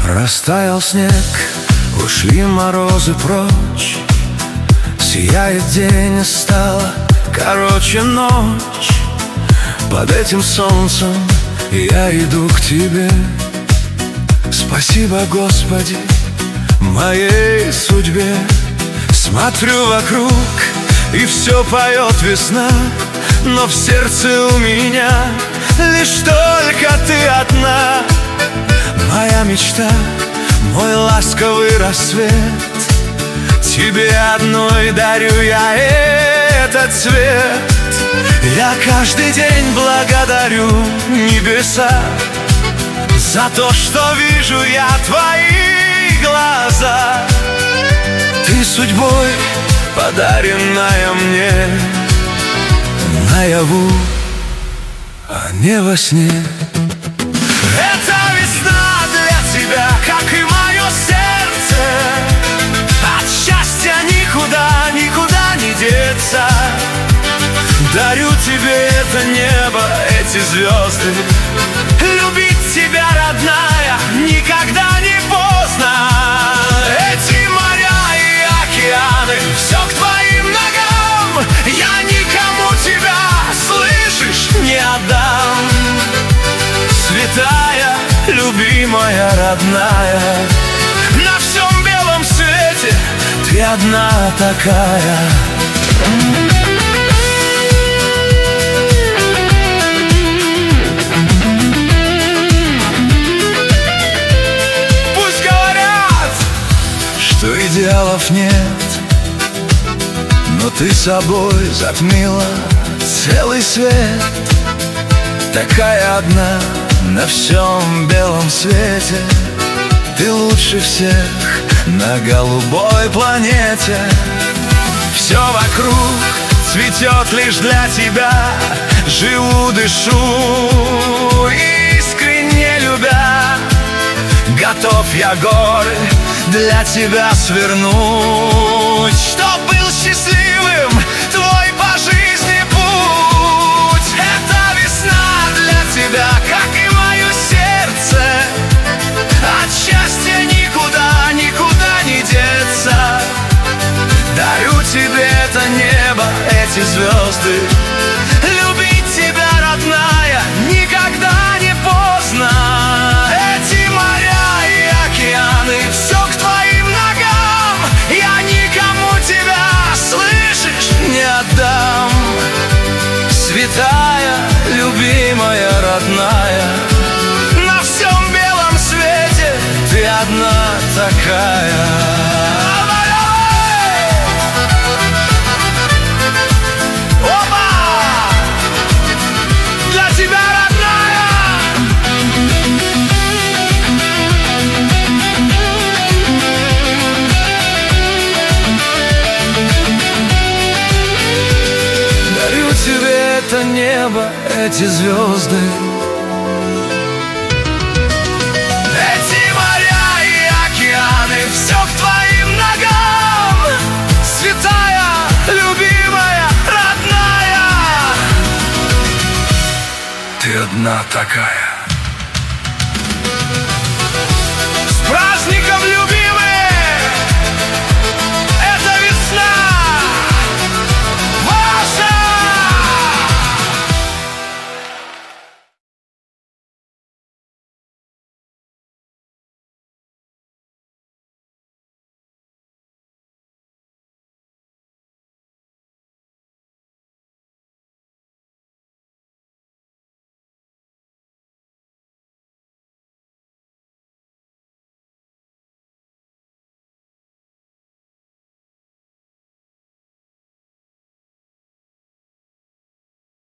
Растаял снег, ушли морозы прочь, сияет день, стала короче ночь. Под этим солнцем я иду к тебе. Спасибо, Господи, моей судьбе. Смотрю вокруг, и все поет весна, но в сердце у меня лишь только ты одна. Моя мечта, мой ласковый рассвет, тебе одной дарю я этот цвет. Я каждый день благодарю небеса за то, что вижу я твои глаза. Ты судьбой, подаренная мне наяву, а не во сне. Это весна для тебя, как и мое сердце. От счастья никуда, никуда не деться. Дарю тебе это небо, эти звезды. Любить тебя, родная, никогда не поздно. Эти моря и океаны, все к твоим ногам. Я никому тебя, слышишь, не отдам. Святая, любимая, родная, на всем белом свете ты одна такая. Пусть говорят, что идеалов нет, но ты собой затмила целый свет. Такая одна на всем белом свете. Ты лучше всех на голубой планете. Все вокруг цветет лишь для тебя. Живу, дышу, искренне любя. Готов я горы для тебя свернуть, чтоб был счастливым твой по жизни путь. Это весна для тебя, как и мое сердце. От счастья никуда, никуда не деться. Дарю тебе это небо, эти звезды. Любить тебя, родная, никогда не поздно. Эти моря и океаны, все к твоим ногам. Я никому тебя, слышишь, не отдам. Святая, любимая, родная, на всем белом свете ты одна такая. Это небо, эти звезды. Эти моря и океаны, все к твоим ногам. Святая, любимая, родная, ты одна такая.